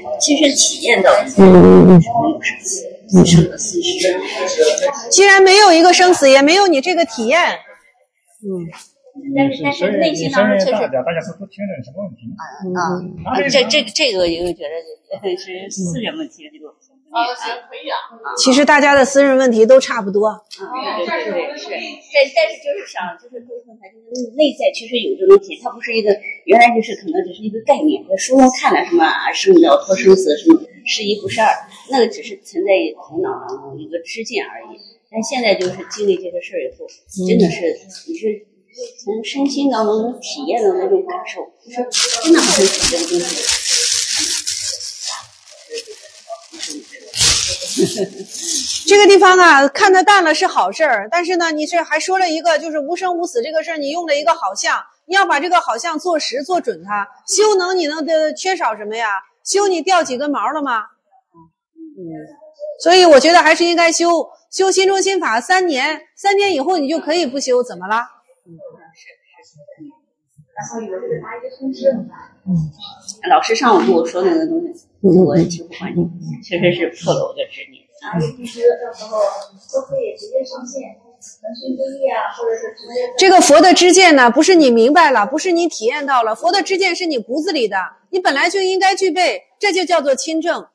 亲身体验到的，没有生的死时。 既然没有一个生死，也没有你这个体验， 但是内心当中确实，大家都听着什么问题？ 这个我觉得是私人问题，这个。 其实大家的私人问题都差不多。 对，是。但是就是想，就是沟通它，就是内在确实有这种体，它不是一个原来就是可能只是一个概念，在书中看了什么生了脱生死什么是一不是二，那个只是存在于头脑当中一个知见而已。但现在就是经历这个事儿以后，真的是你是从身心当中体验到那种感受，就是真的好像是这个东西。 这个地方啊，看得淡了是好事儿，但是呢，你这还说了一个就是无生无死这个事儿，你用了一个好像，你要把这个好像做实做准它。修能你能缺少什么呀？修你掉几根毛了吗？所以我觉得还是应该修心中心法3年，3年以后你就可以不修，怎么了？ 然后有这个答疑通知。老师上午跟我说那个东西，我挺不欢迎，确实是破了我的执念。 必须到时候都可以直接上线，腾讯会议啊，或者是直接。 这个佛的知见呢，不是你明白了，不是你体验到了，佛的知见是你骨子里的，你本来就应该具备，这就叫做亲证。